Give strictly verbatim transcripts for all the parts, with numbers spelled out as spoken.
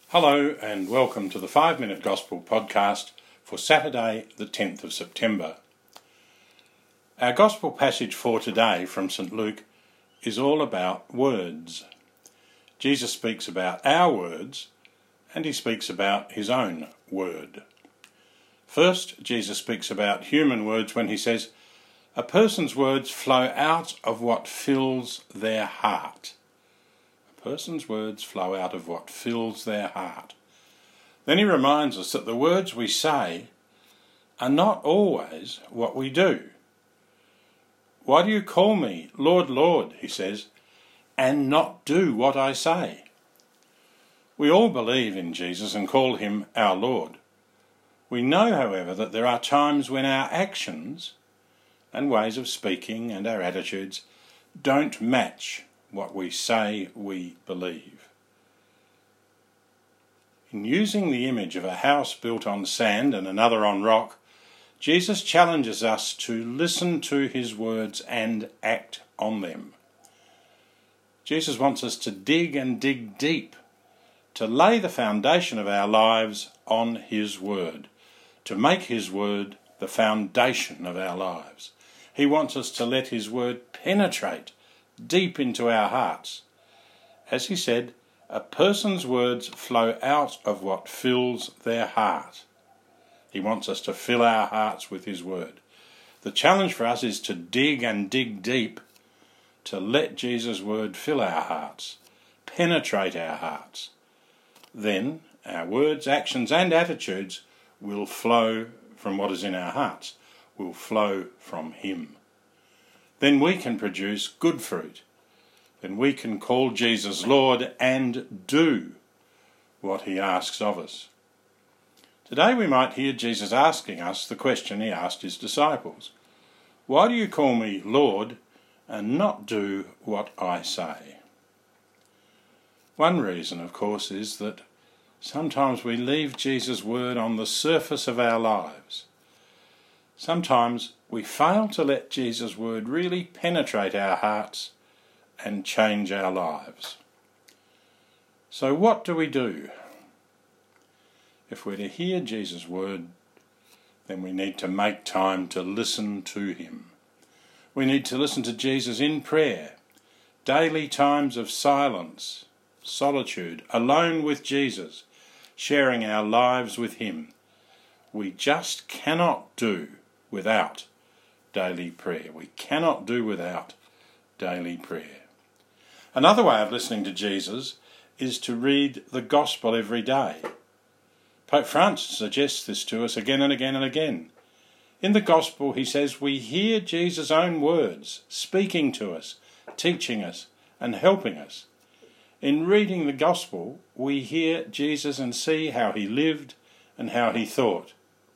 Hello and welcome to the five minute Gospel podcast for Saturday the tenth of September. Our Gospel passage for today from Saint Luke is all about words. Jesus speaks about our words and he speaks about his own word. First, Jesus speaks about human words when he says, "A person's words flow out of what fills their heart." Person's words flow out of what fills their heart. Then he reminds us that the words we say are not always what we do. "Why do you call me Lord, Lord," he says, "and not do what I say?" We all believe in Jesus and call him our Lord. We know, however, that there are times when our actions and ways of speaking and our attitudes don't match what we say we believe. In using the image of a house built on sand and another on rock, Jesus challenges us to listen to his words and act on them. Jesus wants us to dig and dig deep, to lay the foundation of our lives on his word, to make his word the foundation of our lives. He wants us to let his word penetrate deep into our hearts. As he said, a person's words flow out of what fills their heart. He wants us to fill our hearts with his word. The challenge for us is to dig and dig deep, to let Jesus' word fill our hearts, penetrate our hearts. Then our words, actions and attitudes will flow from what is in our hearts, will flow from him. Then we can produce good fruit. Then we can call Jesus Lord and do what he asks of us. Today we might hear Jesus asking us the question he asked his disciples. "Why do you call me Lord and not do what I say?" One reason, of course, is that sometimes we leave Jesus' word on the surface of our lives. Sometimes we fail to let Jesus' word really penetrate our hearts and change our lives. So what do we do? If we're to hear Jesus' word, then we need to make time to listen to him. We need to listen to Jesus in prayer, daily times of silence, solitude, alone with Jesus, sharing our lives with him. We just cannot do without daily prayer. We cannot do without daily prayer. Another way of listening to Jesus is to read the Gospel every day. Pope Francis suggests this to us again and again and again. In the Gospel, he says, we hear Jesus' own words speaking to us, teaching us and helping us. In reading the Gospel, we hear Jesus and see how he lived and how he thought.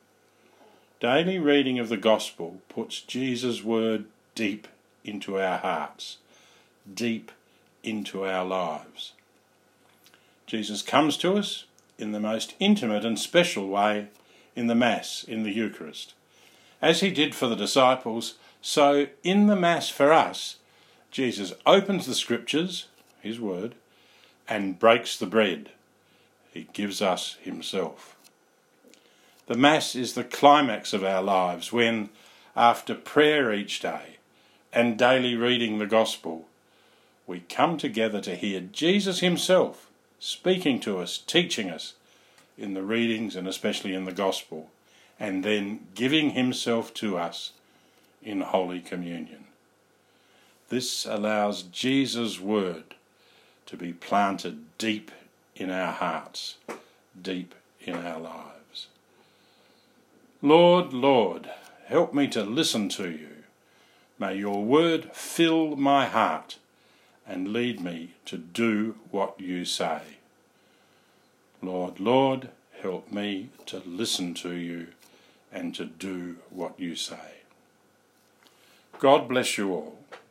Daily reading of the Gospel puts Jesus' word deep into our hearts, deep into our lives. Jesus comes to us in the most intimate and special way in the Mass, in the Eucharist. As he did for the disciples, so in the Mass for us, Jesus opens the Scriptures, his word, and breaks the bread. He gives us himself. The Mass is the climax of our lives when, after prayer each day and daily reading the Gospel, we come together to hear Jesus himself speaking to us, teaching us in the readings and especially in the Gospel, and then giving himself to us in Holy Communion. This allows Jesus' word to be planted deep in our hearts, deep in our lives. Lord, Lord, help me to listen to you. May your word fill my heart and lead me to do what you say. Lord, Lord, help me to listen to you and to do what you say. God bless you all.